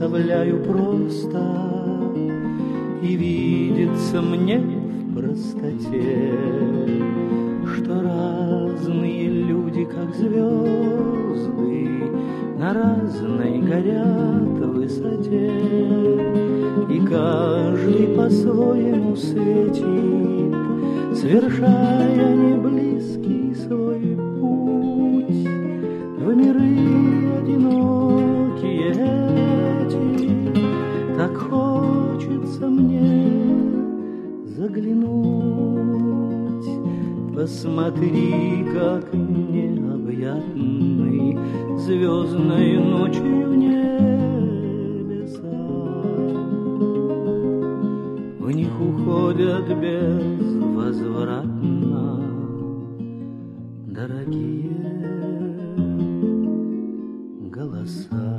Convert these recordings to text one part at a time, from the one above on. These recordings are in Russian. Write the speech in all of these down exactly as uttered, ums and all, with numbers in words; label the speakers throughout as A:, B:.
A: оставляю просто, и видится мне в простоте, что разные люди, как звезды, на разной горят высоте, и каждый по-своему светит, совершая неблизкий свой путь в миры одинокие эти. Так хочется мне заглянуть, посмотри, как необъятный звездной ночью небеса. В них уходят безвозвратно дорогие голоса.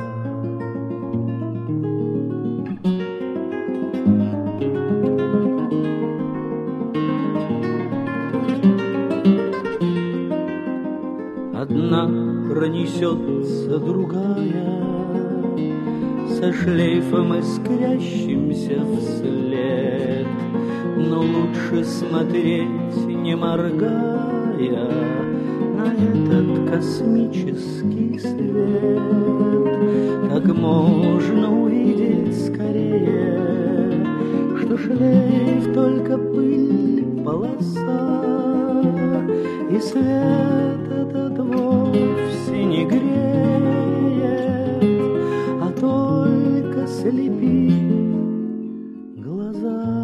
A: Одна пронесется, другая со шлейфом искрящимся вслед, но лучше смотреть, не моргая, на этот космический свет. Так можно увидеть скорее, что шлейф только пыль, полоса, и свет этот вовсе не греет, а только слепит глаза.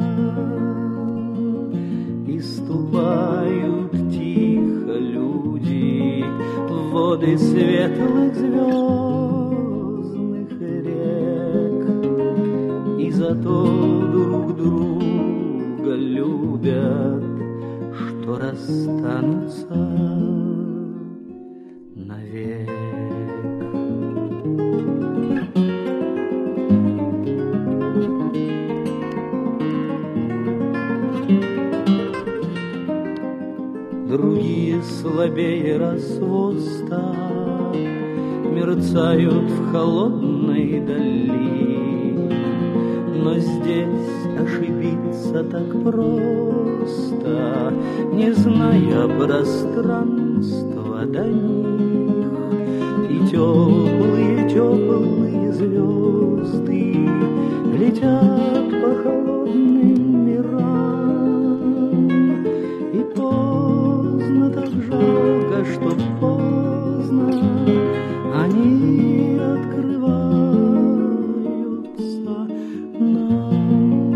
A: И ступают тихо люди в воды светлых звездных рек, и зато друг друга любят, что расстанутся навек. Другие слабее рассвоста мерцают в холодной дали, но здесь ошибиться так просто, не зная пространства до них. И теплые-теплые звезды летят по холодным мирам, и поздно, так жалко, что поздно они открываются нам.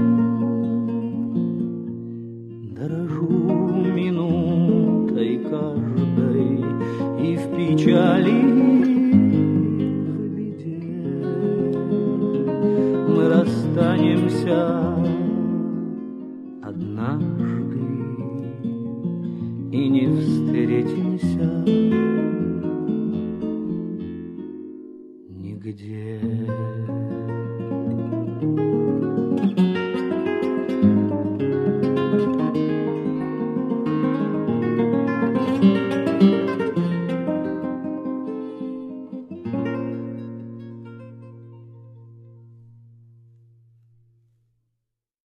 A: Дорожу минутой каждой и в печали, и в беде. Мы расстанемся